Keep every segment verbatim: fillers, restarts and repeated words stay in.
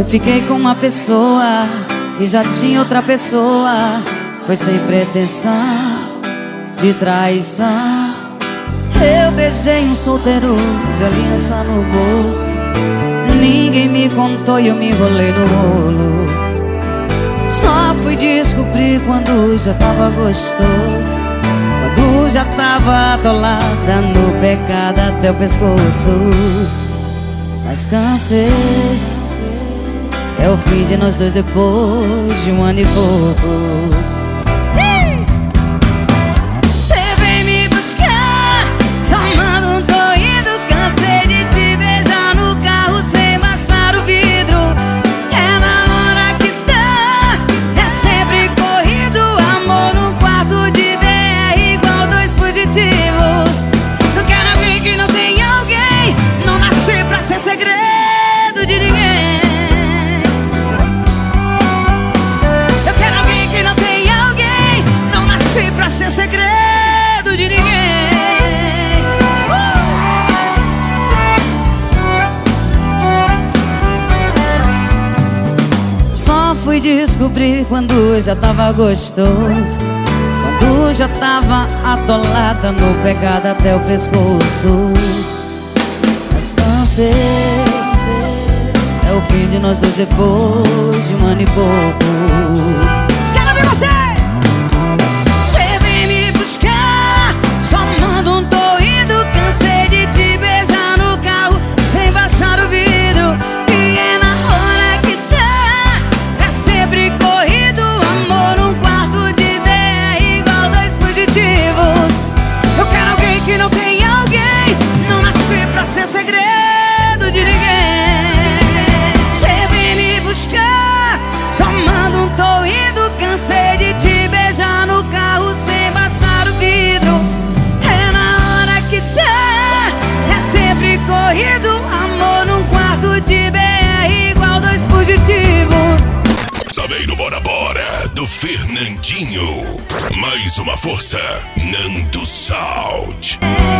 Eu fiquei com uma pessoa que já tinha outra pessoa. Foi sem pretensão de traição. Eu beijei um solteiro de aliança no bolso. Ninguém me contou e eu me enrolei no rolo. Só fui descobrir quando já tava gostoso, quando já tava atolada no pecado até o pescoço. Mas cansei, é o fim de nós dois depois de um ano e pouco. Segredo de ninguém. Eu quero alguém que não tem alguém. Não nasci pra ser segredo de ninguém. uh! Só fui descobrir quando já tava gostoso, quando já tava atolada no pecado até o pescoço. Cansei, é o fim de nós dois depois de um ano e pouco. Quero ver você! Você vem me buscar, só manda um tô indo. Cansei de te beijar no carro sem baixar o vidro. E é na hora que dá, é sempre corrido. Amor num quarto de D R igual dois fugitivos. Eu quero alguém que não tem alguém. Não nasci pra ser segredo de ninguém. Cê vem me buscar, só manda um tô indo. Cansei de te beijar no carro sem baixar o vidro. É na hora que dá, é sempre corrido. Amor num quarto de B R igual dois fugitivos. Saveiro Bora Bora do Fernandinho. Mais uma força, Nando Salt.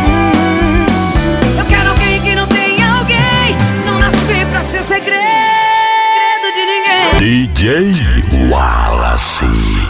Eu quero alguém que não tem alguém. Não nasci pra ser segredo de ninguém. D J Wallace.